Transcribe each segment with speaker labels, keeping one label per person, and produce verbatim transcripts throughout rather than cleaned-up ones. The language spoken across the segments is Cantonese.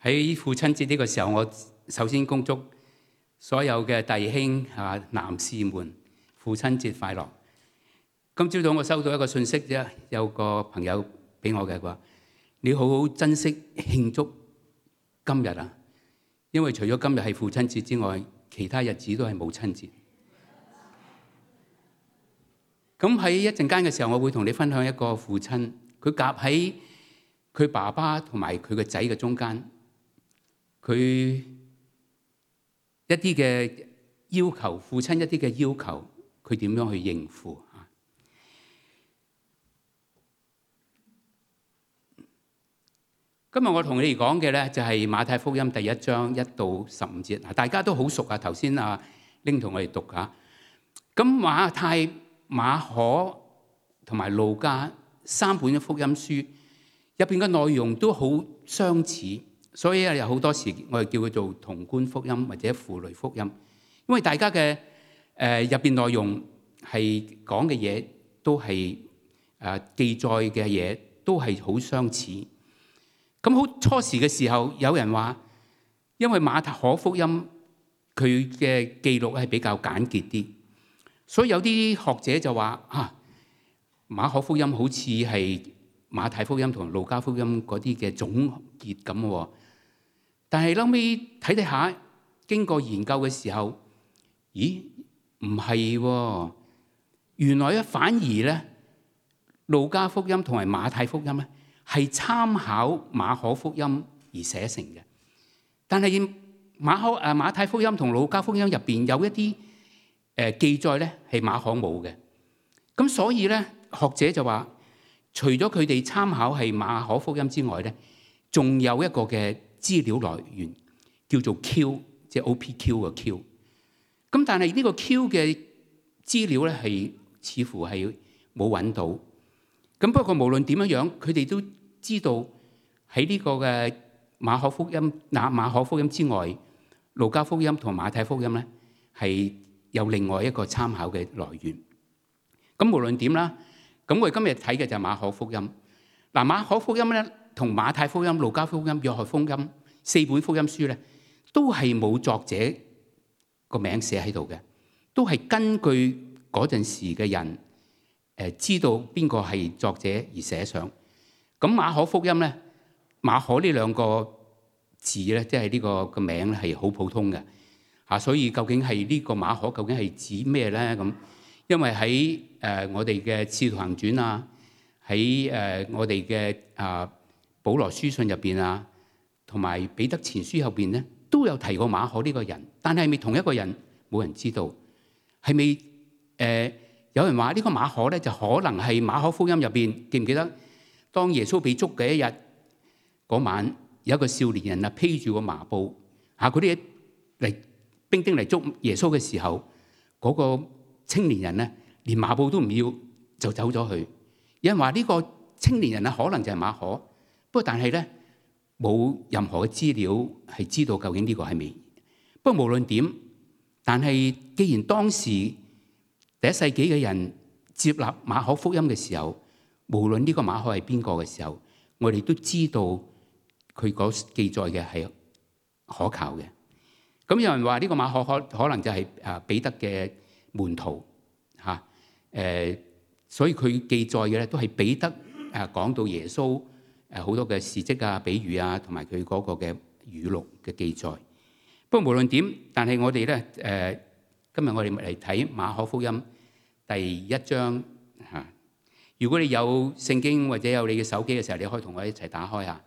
Speaker 1: 喺父親節呢個時候，我首先恭祝所有嘅弟兄啊、男士們父親節快樂。今朝早我收到一個信息啫，有個朋友俾我嘅話，你好好珍惜慶祝今日啊，因為除咗今日係父親節之外，其他日子都係母親節。咁喺一陣間嘅時候，我會同你分享一個父親，佢夾喺佢爸爸同埋佢個仔嘅中間。佢一啲嘅要求，父親一啲嘅要求，佢點樣去應付啊？今日我同你哋講嘅咧，就係馬太福音第一章一到十五節。大家都好熟啊，頭先啊拎同我哋讀下。咁馬太、馬可同埋路加三本嘅福音書入邊嘅內容都好相似。所以有好多時我哋叫佢做同觀福音或者符類福音，因為大家嘅誒入邊內容係講嘅嘢都係誒、呃、記載嘅嘢都係好相似。咁好初時嘅時候，有人話，因為馬可福音佢嘅記錄係比較簡潔啲，所以有啲學者就話啊，馬可福音好似係馬太福音同路加福音嗰啲嘅總結咁喎。但係後尾睇睇下，經過研究嘅時候，咦，唔係喎，原來咧反而咧，路加福音同埋馬太福音咧係參考馬可福音而寫成嘅。但係馬可誒馬太福音同路加福音入邊有一啲誒記載咧係馬可冇嘅。咁所以咧學者就話，除咗佢哋參考係馬可福音之外咧，仲有一個嘅資料來源叫做 Q， 即係 O P Q 嘅 Q。咁但係呢個 Q 嘅資料咧係似乎係冇揾到。咁不過無論點樣樣，佢哋都知道喺呢個嘅馬可福音、那馬可福音之外，路加福音同馬太福音咧係有另外一個參考嘅來源。咁無論點啦，咁我哋今日睇嘅就係馬可福音。嗱，馬可福音咧，同馬太福音、路加福音、約翰福音四本福音書咧，都係冇作者個名寫喺度嘅，都係根據嗰陣時嘅人誒知道邊個係作者而寫上。咁馬可福音咧，馬可呢兩個字咧，即係呢個個名咧係好普通嘅嚇，所以究竟係呢個馬可究竟係指咩咧？咁因為喺誒我哋嘅《使徒行傳》啊，喺誒我哋嘅啊保羅書信入邊啊，同埋彼得前書後邊咧，都有提過馬可呢個人，但係係咪同一個人？冇人知道。係咪誒有人話呢個馬可咧，就可能係馬可福音入邊，記唔記得當耶穌被捉嘅一日嗰晚，有一個少年人啊披住個麻布嚇，嗰啲嚟兵丁嚟捉耶穌嘅時候，嗰、嗰個青年人咧連麻布都唔要就走咗去。有人話呢個青年人啊，可能就係馬可。不過，但係咧冇任何嘅資料係知道究竟呢個係咪。不過無論點，但係既然當時第一世紀嘅人接納馬可福音嘅時候，無論呢個馬可係邊個嘅時候，我哋都知道佢嗰記載嘅係可靠嘅。咁有人話呢個馬可可可能就係啊彼得嘅門徒嚇，誒，所以佢記載嘅咧都係彼得誒講到耶穌。誒好多嘅事蹟啊、比喻啊，同埋佢嗰個嘅語錄嘅記載。不過無論點，但係我哋咧誒，今日我哋嚟睇馬可福音第一章嚇。如果你有聖經或者有你嘅手機嘅時候，你可以同我一齊打開下。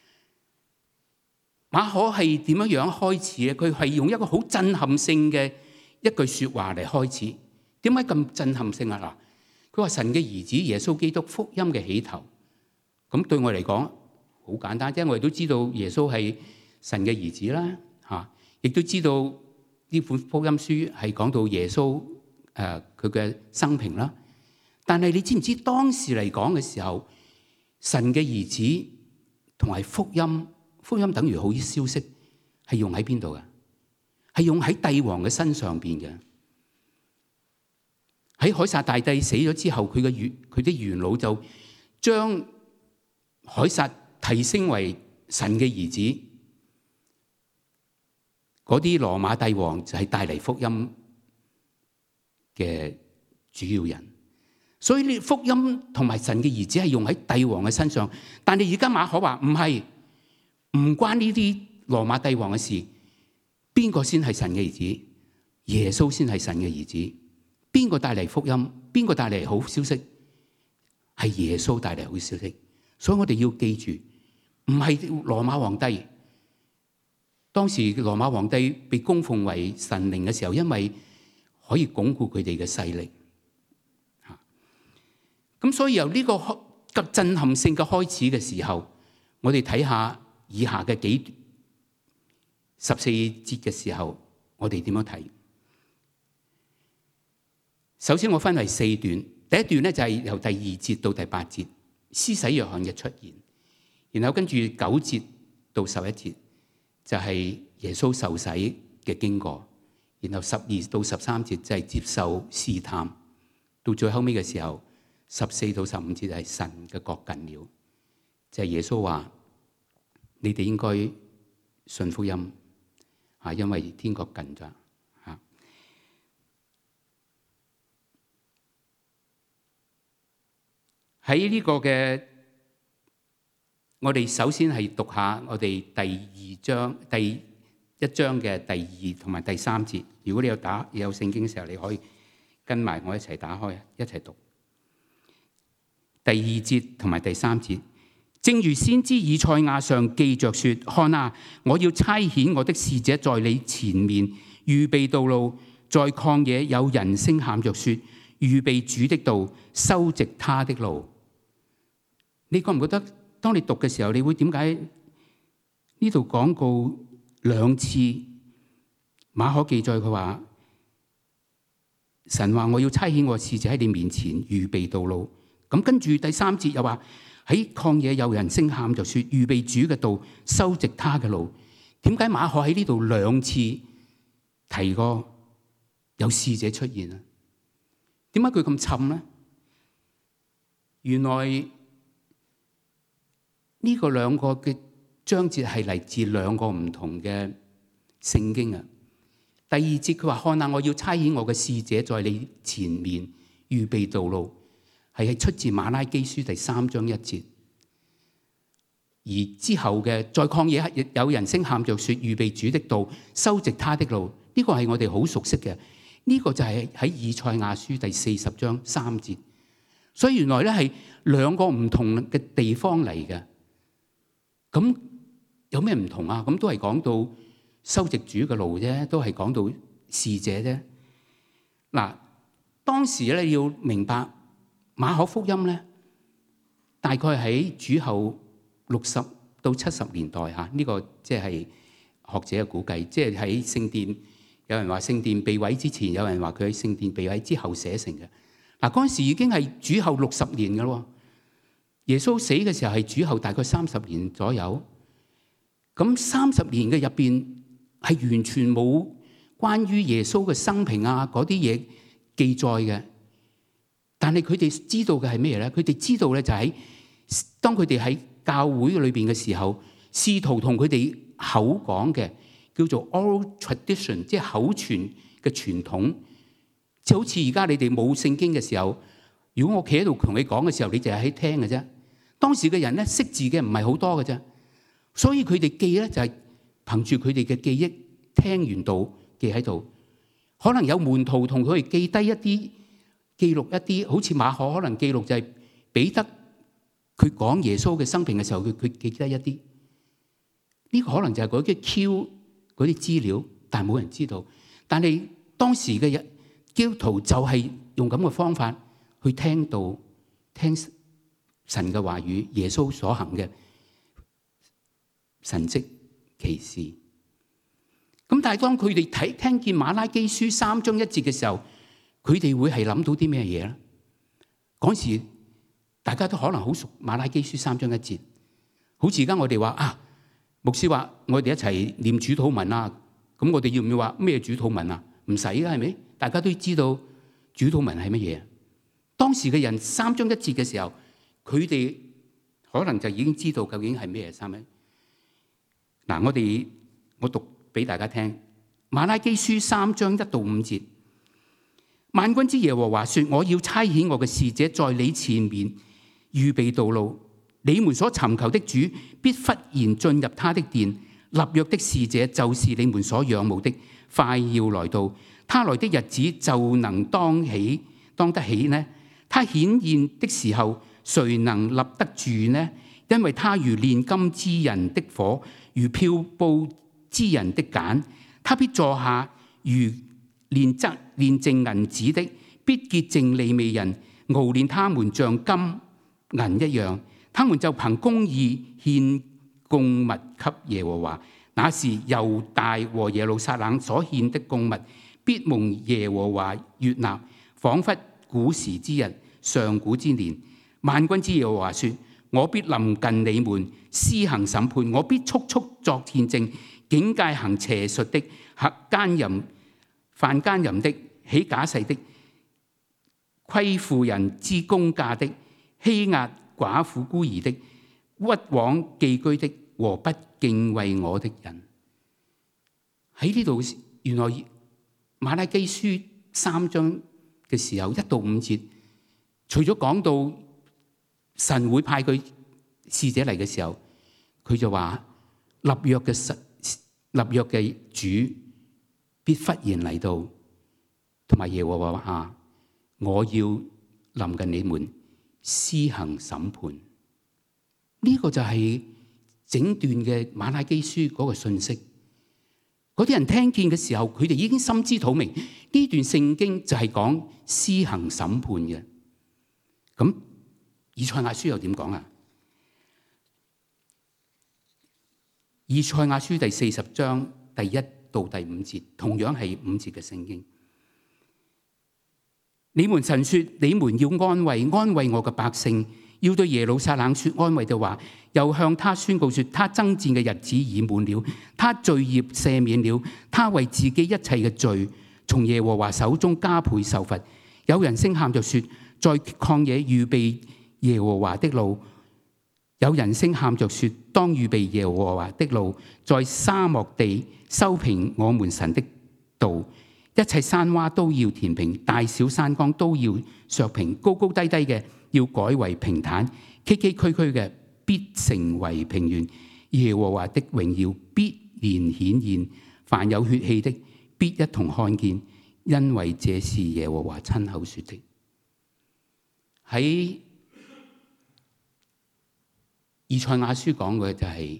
Speaker 1: 馬可係點樣樣開始咧？佢係用一個好震撼性嘅一句説話嚟開始。點解咁震撼性啊？嗱，佢話神嘅兒子耶穌基督福音嘅起頭。咁對我嚟講好簡單啫，我哋都知道耶穌係神嘅兒子啦，嚇，亦都知道呢本福音書係講到耶穌誒佢嘅生平啦。但係你知唔知當時嚟講嘅時候，神嘅兒子同埋福音，福音等於好消息，係用喺邊度嘅？係用喺帝王嘅身上邊嘅。喺凱撒大帝死咗之後，佢嘅元佢啲元老就將凱撒提升為神嘅兒子， 嗰啲羅馬帝王就係帶嚟福音嘅主要人。所以呢，福音同埋神嘅兒子係用喺帝王嘅身上。但係而家馬可話唔係，唔關呢啲羅馬帝王嘅事。邊個先係神嘅兒子？耶穌先係神嘅兒子。邊個帶嚟福音？邊個帶嚟好消息？係耶穌帶嚟好消息。所以我哋要記住，唔係羅馬皇帝。當時羅馬皇帝被供奉為神靈嘅時候，因為可以鞏固佢哋嘅勢力。咁所以由呢個咁震撼性嘅開始嘅時候，我哋睇下以下嘅幾十四節嘅時候，我哋點樣睇？首先我分為四段，第一段咧就係由第二節到第八節，施洗約翰嘅出現，然後跟住九節到十一節就係耶穌受洗嘅經過，然後十二到十三節就係接受試探，到最後尾嘅時候，十四到十五節就係神嘅國近了，就係耶穌話：你哋應該信福音啊，因為天國近咗嚇。喺呢個嘅，我哋首先係讀下我哋第二章第一章嘅第二同埋第三節。如果你有打有聖經嘅時候，你可以跟埋我一齊打開，一齊讀。第二節同埋第三節，正如先知以賽亞上記着說：看啊，我要差遣我的使者在你前面預備道路，在曠野有人聲喊着說：預備主的道，修直他的路。你覺唔覺得當你讀嘅時候，你會點解呢度講過兩次？馬可記載佢話：神話我要差遣我使者喺你面前預備道路。咁跟住第三節又話喺曠野有人聲喊就說：預備主嘅道，修直他嘅路。點解馬可喺呢度兩次提過有使者出現啊？點解佢咁沉呢？原來呢個兩個嘅章節係嚟自兩個唔同嘅聖經啊。第二節佢話：看啊，我要差遣我嘅使者在你前面預備道路。係出自馬拉基書第三章一節，而之後嘅在曠野有人聲喊着說：預備主的道，修直他的路。呢個係我哋好熟悉嘅，呢個就係喺以賽亞書第四十章三節。所以原來咧係兩個唔同嘅地方嚟嘅。咁有咩唔同啊？咁都係講到修直主嘅路啫，都係講到使者啫。嗱，當時咧要明白。馬可福音咧，大概喺主後六十到七十年代嚇，呢個即係學者嘅估計，即係喺聖殿，有人話聖殿被毀之前，有人話佢喺聖殿被毀之後寫成嘅。嗱，嗰陣時已經係主後六十年嘅咯。耶穌死嘅時候係主後大概三十年左右。咁三十年嘅入邊係完全冇關於耶穌嘅生平啊嗰啲嘢記載嘅。但係佢哋知道嘅係咩咧？佢哋知道咧就係當佢哋喺教會裏邊嘅時候，試圖同佢哋口講嘅叫做 oral tradition， 即係口傳嘅傳統。即係好似而家你哋冇聖經嘅時候，如果我企喺度同你講嘅時候，你就係喺聽嘅啫。當時嘅人咧識字嘅唔係好多嘅啫，所以佢哋記咧就係憑住佢哋嘅記憶，聽完道記喺度。可能有門徒同佢哋記低一啲。記錄一啲，好似馬可可能記錄就係彼得佢講耶穌嘅生平嘅時候，佢佢記得一啲。呢、這個可能就係嗰啲 Q 嗰啲資料，但係冇人知道。但係當時嘅人基督徒就係用咁嘅方法去聽道、聽神嘅話語，耶穌所行嘅神蹟奇事。咁但係當佢哋睇聽見馬拉基書三章一節嘅時候，佢哋會係諗到啲咩嘢咧？嗰時大家都可能好熟馬拉基書三章一節，好似而家我哋話啊，牧師話我哋一齊念主禱文啊，咁我哋要唔要話咩主禱文啊？唔使㗎，係咪？大家都知道主禱文係乜嘢。當時嘅人三章一節嘅時候，佢哋可能就已經知道究竟係咩三章。嗱，我哋我讀俾大家聽， 馬拉基書三章一到五節，萬軍之耶和華說：我要差遣我嘅使者在你前面預備道路，你們所尋求的主必忽然進入他的殿，立約的使者就是你們所仰慕的，快要來到。他來的日子就能當起當得起呢？他顯現的時候，誰能立得住呢？因為他如煉金之人的火，如漂布之人的鹼。他必坐下，如煉質煉淨銀子的，必潔淨利未人，熬煉他們像金銀一樣。他們就憑公義獻供物給耶和華。那時猶大和耶路撒冷所獻的供物，必蒙耶和華悅納，彷彿古時之日，上古之年。萬軍之耶和華說：我必臨近你們，施行審判。我必速速作見證，警戒行邪術的、行奸淫、犯奸淫的、起假誓的、虧負人之公價的、欺壓寡婦孤兒的、屈枉寄居的和不敬畏我的人。喺呢度，原來馬拉基書三章嘅時候一到五節，除咗講到神會派佢使者嚟嘅時候，佢就話立約嘅神、立約嘅主必忽然嚟到，同埋耶和華話：我要臨近你們，施行審判。呢、這個就係整段嘅馬拉基書嗰個信息。嗰啲人聽見嘅時候，佢哋已經心知肚明，呢段聖經就係講施行審判嘅。咁以賽亞書又點講啊？以賽亞書第四十章第一到第五節，同樣係五節嘅聖經。你們曾說你們要安慰安慰我嘅百姓，要對耶路撒冷說安慰嘅話，又向他宣告說，他爭戰嘅日子已滿了，他罪孽赦免了，他為自己一切嘅罪從耶和華手中加倍受罰。有人聲喊就說，在曠野預備耶和華的路。有人聲喊着說，當預備耶和華的路，在沙漠地修平我們神的道。一切山窪都要填平，大小山崗都要削平，高高低低嘅要改為平坦，崎崎嶇嶇嘅必成為平原。耶和華的榮耀必然顯現，凡有血氣的必一同看見，因為這是耶和華親口說的。喺以賽亞書講嘅就係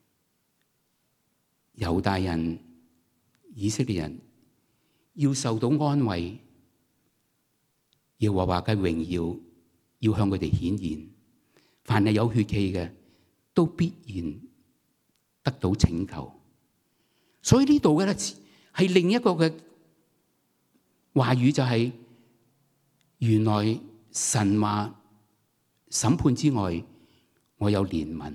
Speaker 1: 猶大人、以色列人要受到安慰，耶和華嘅榮耀要向佢哋顯現，凡係有血氣嘅都必然得到拯救。所以呢度嘅咧係另一個嘅話語，就係原來神話審判之外，我有憐憫。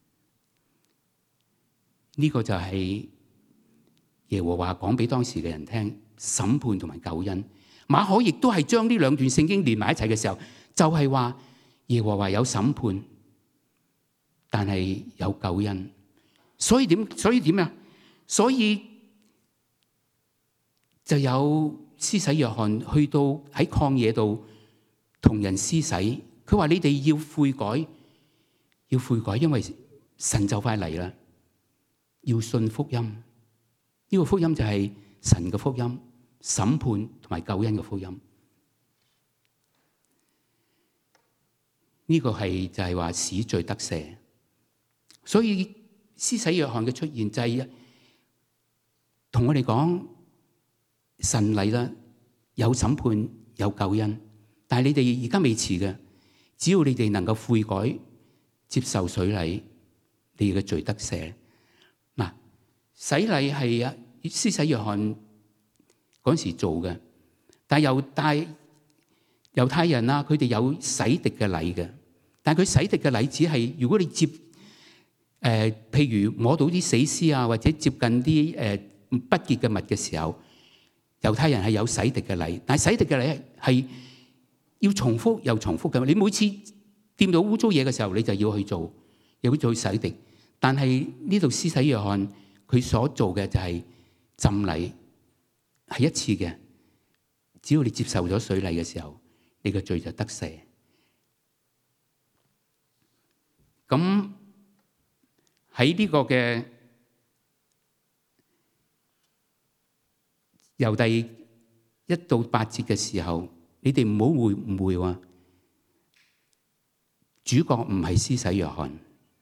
Speaker 1: 呢、這個就係耶和華講俾當時嘅人聽，審判同埋救恩。馬可亦都係將呢兩段聖經連埋一齊嘅時候，就係、是、話耶和華有審判，但係有救恩。所以點？所以點啊？所以就有施洗約翰去到喺曠野度同人施洗，佢話你哋要悔改，要悔改，因為神就快嚟啦，要信福音。呢、這個福音就係神嘅福音，審判同埋救恩嘅福音。呢、這個係就係話使罪得赦。所以施洗約翰嘅出現就係同我哋講，神嚟啦，有審判有救恩，但係你哋而家未遲嘅，只要你哋能夠悔改，接受水禮，你哋嘅罪得赦。嗱，洗禮係啊施洗約翰嗰時做嘅，但係猶大猶太人啊，佢哋有洗滌嘅禮嘅，但係佢洗滌嘅禮只係如果你接誒、呃，譬如摸到啲死屍啊，或者接近啲誒、呃、不潔嘅物嘅時候，猶太人係有洗滌嘅禮，但係洗滌嘅禮係要重複又重複嘅。你每次掂到污糟嘢嘅時候，你就要去做，又要做洗滌。但係呢度施洗約翰佢所做嘅就係浸禮， 係一次嘅，只要你接受咗水禮嘅時候，你嘅罪就得赦。咁喺呢個嘅由第一到八節嘅時候，你哋唔好誤誤會喎，主角唔係施洗約翰，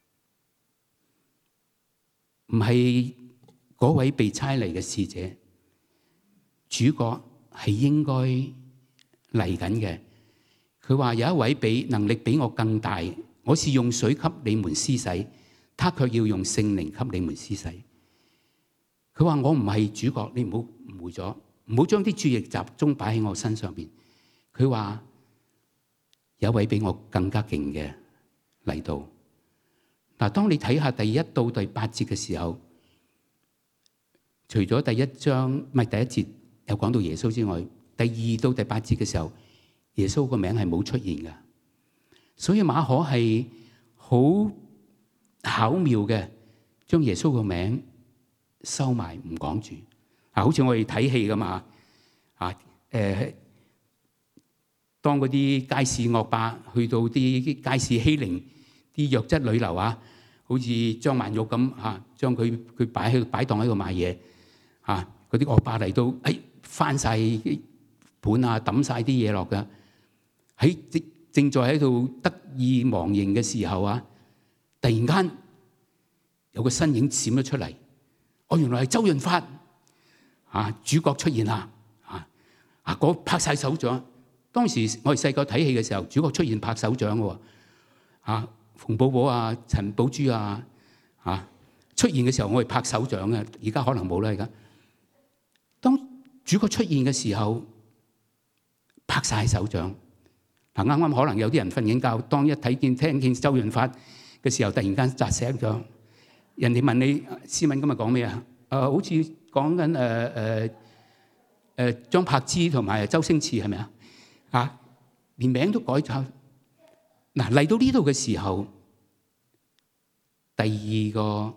Speaker 1: 唔係嗰位被差嚟嘅使者，主角係應該嚟緊嘅。佢話有一位比能力比我更大，我是用水給你們施洗，他卻要用聖靈給你們施洗。佢話我唔係主角，你唔好誤會咗，唔好將啲注意力集中擺喺我身上邊。佢話有一位比我更加勁嘅嚟到。嗱，當你睇下第一到第八節嘅時候，除咗第一章唔係第一節有講到耶穌之外，第二到第八節嘅時候，耶穌個名係冇出現嘅。所以馬可係好巧妙嘅，將耶穌個名收埋唔講住。啊，好似我哋睇戲咁啊，啊誒，當嗰啲街市惡霸去到啲街市欺凌啲弱質女流啊，好似張曼玉咁嚇，將佢佢擺喺擺檔喺度賣嘢嚇，嗰啲惡霸嚟到，誒翻晒盤啊，抌晒啲嘢落㗎，喺正正在喺度得意忘形嘅時候啊，突然間有個身影閃咗出嚟，哦，原來係周潤發啊，主角出現啦啊啊！嗰拍晒手掌。當時我哋細個睇戲嘅時候，主角出現拍手掌嘅喎，啊，馮寶寶啊、陳寶珠啊，啊出現嘅時候我哋拍手掌嘅，而家可能冇啦。而家當主角出現嘅時候，拍晒手掌。嗱，啱啱可能有啲人瞓緊覺，當一睇見聽見周潤發嘅時候，突然間扎醒咗。人哋問你思敏今日講咩啊？誒、呃，好似講緊誒誒誒張柏芝同埋周星馳係咪啊？啊！連名都改咗。嗱，嚟到呢度嘅時候，第二個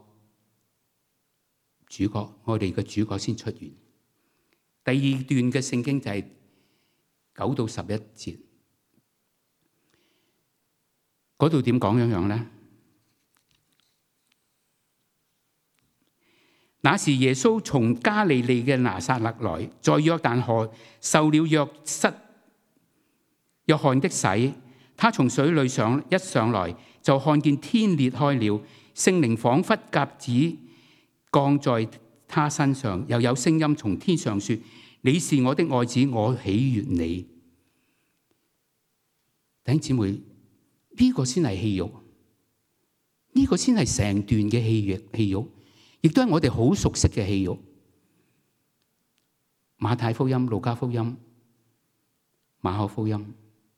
Speaker 1: 主角，我哋嘅主角先出現。第二段嘅聖經就係九到十一節，嗰度點講樣樣咧？那時耶穌從加利利嘅拿撒勒來，在約旦河受了約瑟約翰的洗，他從水裏上一上來，就看見天裂開了，聖靈仿佛鴿子降在他身上，又有聲音從天上說：你是我的愛子，我喜悅你。弟兄姊妹，呢、這個先係戲肉，呢、這個先係成段嘅戲戲肉，亦都係我哋好熟悉嘅戲肉。馬太福音、路加福音、馬可福音、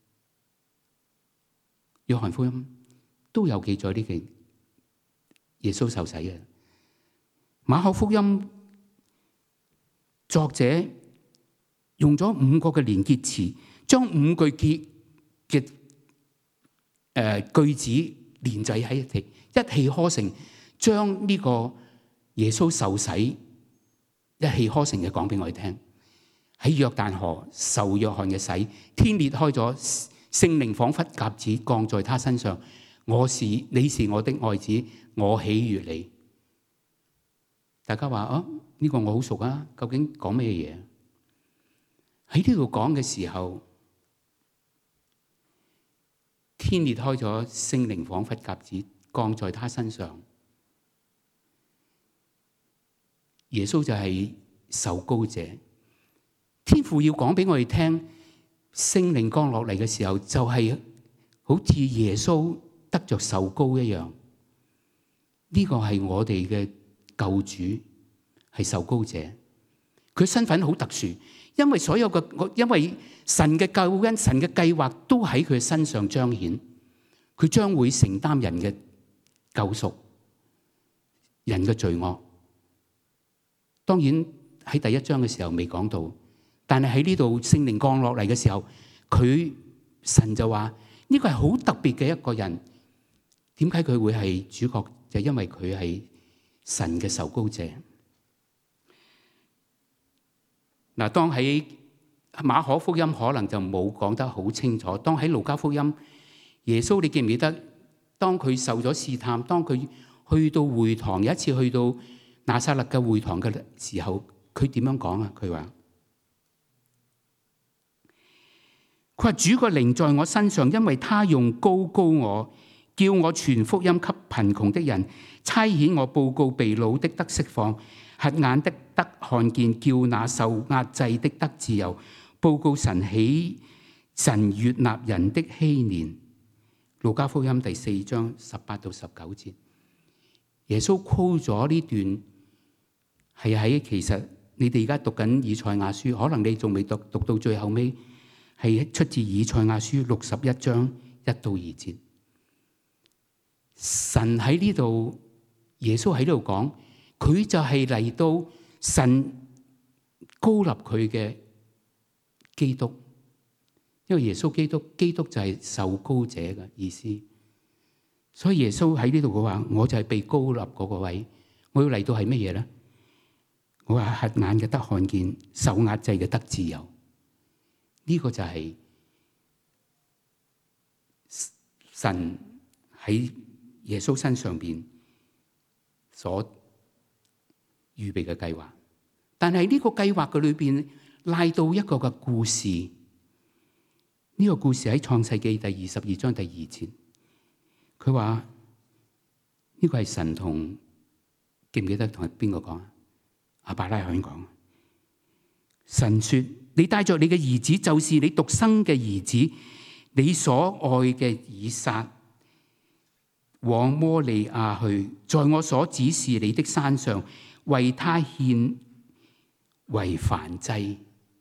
Speaker 1: 約翰福音都有記載呢件耶穌受洗嘅。馬可福音作者用咗五個嘅連結詞，將五句結嘅誒句子連在喺一起，一氣呵成，將呢個耶穌受洗一氣呵成嘅講俾我哋聽。喺約旦河受約翰嘅洗，天裂開咗，聖靈仿佛鴿子降在他身上。我是你是我的愛子，我喜悅你。大家話啊，呢個我好熟啊，究竟講咩嘢？喺呢度講嘅時候，天裂開咗，聖靈仿佛鴿子降在他身上。耶穌就係受膏者，天父要講俾我哋聽，聖靈降落嚟嘅時候，就係好似耶穌得着受膏一樣。呢個係我哋嘅救主，係受膏者，佢身份好特殊，因為所有嘅，因為神嘅救恩、神嘅計劃都喺佢身上彰顯，佢將會承擔人嘅救贖、人嘅罪惡。當然喺第一章嘅時候未講到，但係喺呢度聖靈降落嚟嘅時候，佢神就話呢個係好特別嘅一個人。點解佢會係主角？就因為佢係神嘅受膏者。 嗱，當喺馬可福音可能就冇講得好清楚，當喺路加福音，耶穌你記唔記得？當佢受咗試探，當佢去到會堂，有一次去到拿撒勒嘅會堂嘅時候，佢點樣講啊？佢話：佢話主個靈在我身上，因為他用膏膏我，叫我傳福音給貧窮的人，差遣我報告被擄的得釋放，瞎眼的得看見，叫那受壓制的得自由，報告神喜神悅納人的禧年。路加福音第四章十八到十九節，耶穌 quote 咗呢段，係喺其實你哋而家讀緊以賽亞書，可能你仲未讀讀到最後尾，係出自以賽亞書六十一章一到二節。神喺呢度，耶穌喺呢度講，佢就係嚟到神膏立佢嘅基督。因為耶穌基督，基督就係受膏者嘅意思，所以耶穌喺呢度嘅話，我就係被膏立嗰個位，我要嚟到係乜嘢咧？我話瞎眼嘅得看見，受壓制嘅得自由，呢、這個就係神喺耶穌身上邊所預備嘅計劃。但係呢個計劃嘅裏邊拉到一個嘅故事。呢個故事喺創世記第二十二章第二節，佢話呢個係神同，記唔記得同邊個講啊？亞伯拉罕講，神說：你帶着你嘅兒子，就是你獨生嘅兒子，你所愛嘅以撒，往摩利亞去，在我所指示你的山上，為他獻為燔祭。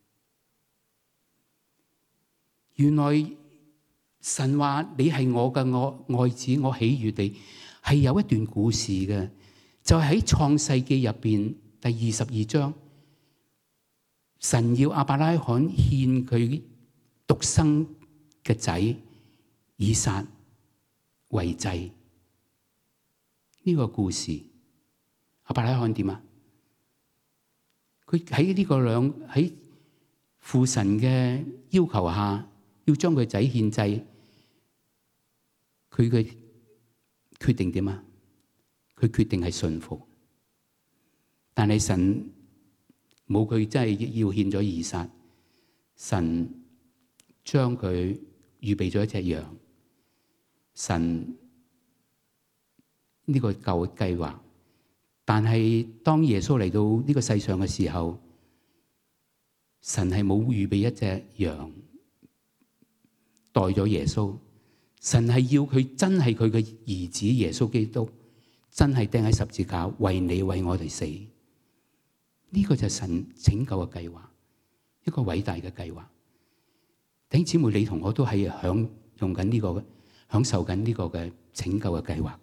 Speaker 1: 原來神話你係我嘅愛子，我喜悅你，係有一段故事嘅，就係喺創世記入邊第二十二章，神要亞伯拉罕獻佢獨生嘅仔以撒為祭。呢、這個故事，亞伯拉罕點啊？佢喺呢個兩喺父神嘅要求下，要將佢仔獻祭，佢嘅決定點啊？佢決定係順服，但係神冇佢真係要獻咗以撒，神將佢預備咗一隻羊，神呢個舊計劃，但係當耶穌嚟到呢個世上嘅時候，神係冇預備一隻羊代咗耶穌，神係要佢真係佢嘅兒子耶穌基督，真係釘喺十字架為你為我哋死。呢、這個就係神拯救嘅計劃，一個偉大嘅計劃。弟兄姊妹，你同我都係享用緊呢、這個，享受緊呢個嘅拯救嘅計劃。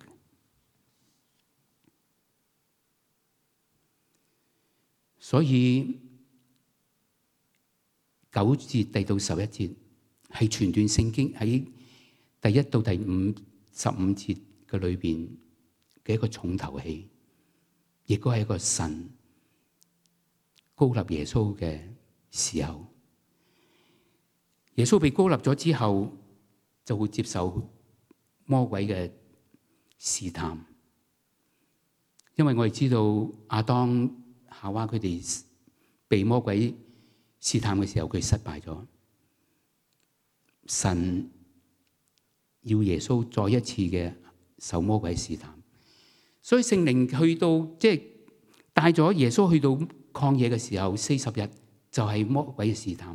Speaker 1: 所以九節第到十一節係全段聖經喺第一到第五十五節嘅裏邊嘅一個重頭戲，亦都係一個神膏立耶穌嘅時候。耶穌被膏立咗之後，就會接受魔鬼嘅試探，因為我哋知道亞當夏娃佢哋被魔鬼試探嘅時候，佢失敗咗。神要耶穌再一次嘅受魔鬼試探，所以聖靈去到即係帶咗耶穌去到曠野嘅時候，四十日就係魔鬼嘅試探。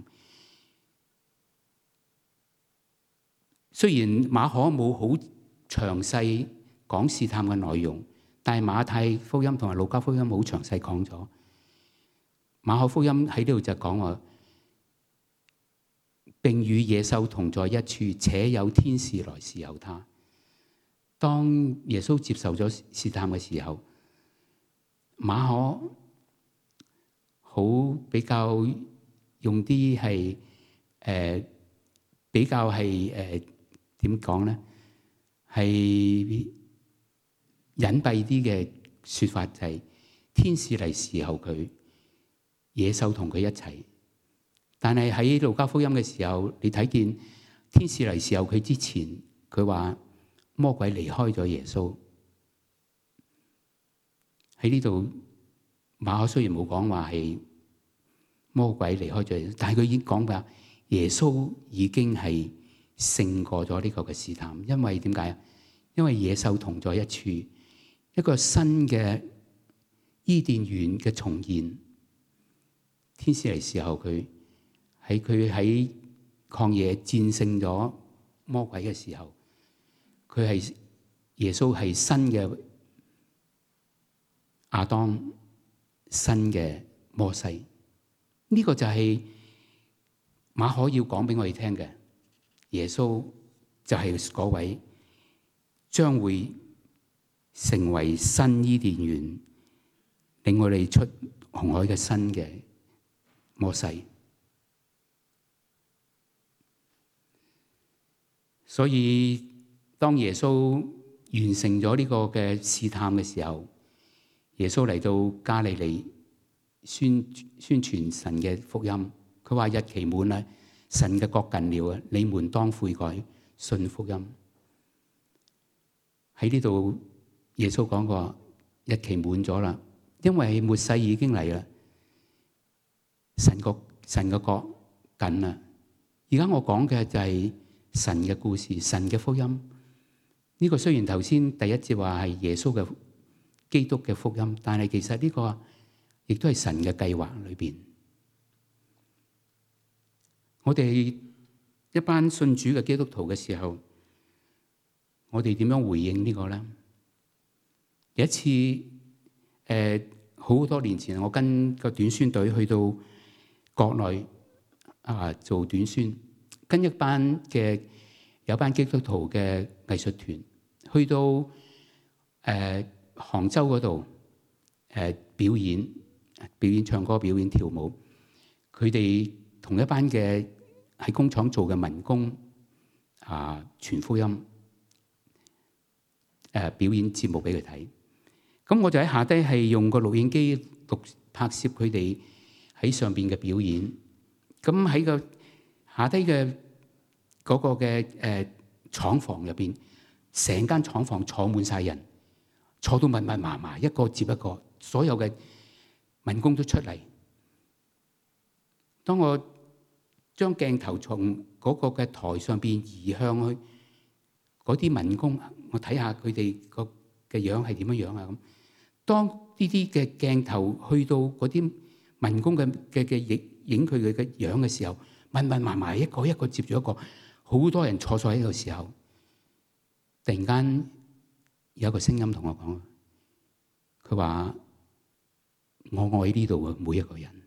Speaker 1: 雖然馬可冇好詳細講試探嘅內容，但係馬太福音同埋路加福音好詳細講咗。馬可福音喺呢度就講話，並與野獸同在一處，且有天使來侍候他。當耶穌接受咗試探嘅時候，馬可好比較用啲係誒比較係誒點講咧？係隱蔽啲嘅説法就係天使嚟侍候佢。 野獸同佢一齊。但係喺路加福音嘅時候，你睇見天使嚟時候佢之前，佢話魔鬼離開咗耶穌。喺呢度馬可雖然冇講話係魔鬼離開咗耶穌，但係佢已經講話耶穌已經係勝過咗呢個嘅試探。因為點解啊？因為野獸同在一處，一個新嘅伊甸園嘅重現。天使嚟時候，佢喺佢喺曠野戰勝咗魔鬼嘅時候，佢係耶穌係新嘅亞當，新嘅摩西。呢、這個就係馬可要講俾我哋聽嘅。耶穌就係嗰位將會成為新伊甸園，令我哋出紅海嘅新嘅摩西。所以當耶穌完成咗呢個嘅試探嘅時候，耶穌嚟到加利利宣宣傳神嘅福音。佢話日期滿啦，神嘅國近了啊！你們當悔改，信福音。喺呢度耶穌講過日期滿咗啦，因為末世已經嚟啦，神國神嘅國近啦。而家我講嘅就係神嘅故事，神嘅福音。呢、這個雖然頭先第一節話係耶穌嘅基督嘅福音，但係其實呢個亦都係神嘅計劃裏邊。我哋一班信主嘅基督徒嘅時候，我哋點樣回應呢個咧？有一次，誒、呃、好多年前，我跟個短宣隊去到國內啊做短宣，跟一班嘅有班基督徒嘅藝術團去到誒、呃、杭州嗰度誒表演，表演唱歌、表演跳舞。佢哋同一班嘅喺工廠做嘅民工啊，傳福音誒、呃、表演節目俾佢睇。咁我就喺下低係用個錄影機錄拍攝佢哋喺上邊嘅表演。咁喺個下低嘅嗰個嘅誒、呃、廠房入邊，成間廠房坐滿晒人，坐到密密麻麻，一個接一個，所有嘅民工都出嚟。當我將鏡頭從嗰個嘅台上邊移向去嗰啲民工，我睇下佢哋個嘅樣係點樣樣啊咁。當呢啲嘅鏡頭去到嗰啲民工嘅嘅嘅影影佢哋嘅樣嘅時候，密密麻麻一個一個接住一個，好多人坐咗喺度時候，突然間有個聲音同我講，佢話：我愛呢度嘅每一個人，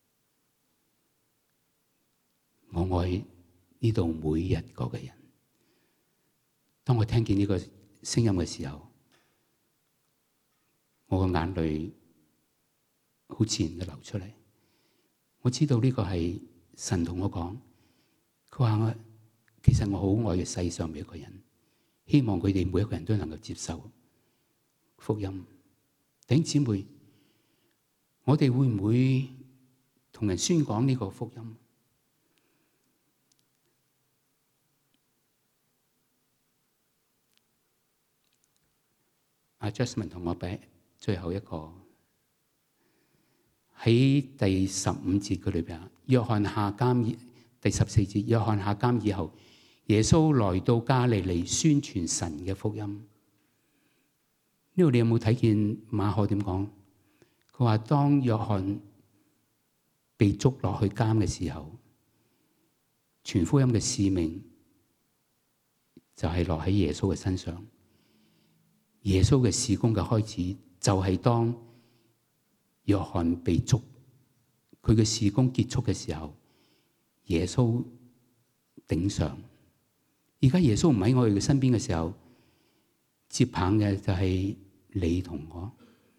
Speaker 1: 我愛呢度每一個嘅人。當我聽見呢個聲音嘅時候，我個眼淚好自然地流出嚟。我知道呢個係神同我講，佢話我其實我好愛嘅世上每一個人，希望佢哋每一個人都能夠接受福音。弟兄姊妹，我哋會唔會同人宣講呢個福音？阿 Jasmine 同我俾最後一個喺第十五節嘅裏邊，約翰下監第十四節，約翰下監以後，耶穌來到加利利宣傳神嘅福音。呢度你有冇睇見馬可點講？佢話當約翰被捉落去監嘅時候，傳福音嘅使命就係落喺耶穌嘅身上。耶穌嘅事工嘅開始就係當約翰被捉，佢嘅事工結束嘅時候，耶穌頂上。而家耶穌唔喺我哋嘅身邊嘅時候，接棒嘅就係你同我，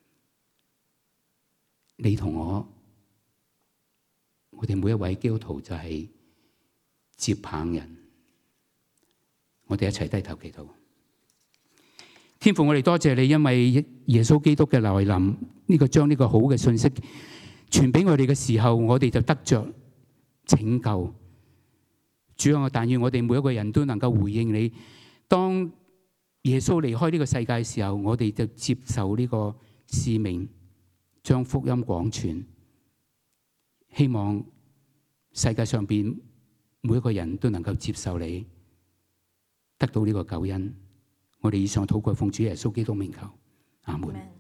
Speaker 1: 你同我，我哋每一位基督徒就係接棒人。我哋一齊低頭祈禱。天父，我哋多謝你，因為耶穌基督嘅來臨，呢個將呢個好嘅信息傳俾我哋嘅時候，我哋就得着拯救。主啊，但願我哋每一個人都能夠回應你。當耶穌離開呢個世界嘅時候，我哋就接受呢個使命，將福音廣傳。希望世界上邊每一個人都能夠接受你，得到呢個救恩。我哋以上禱告奉主耶穌基督名求，阿門。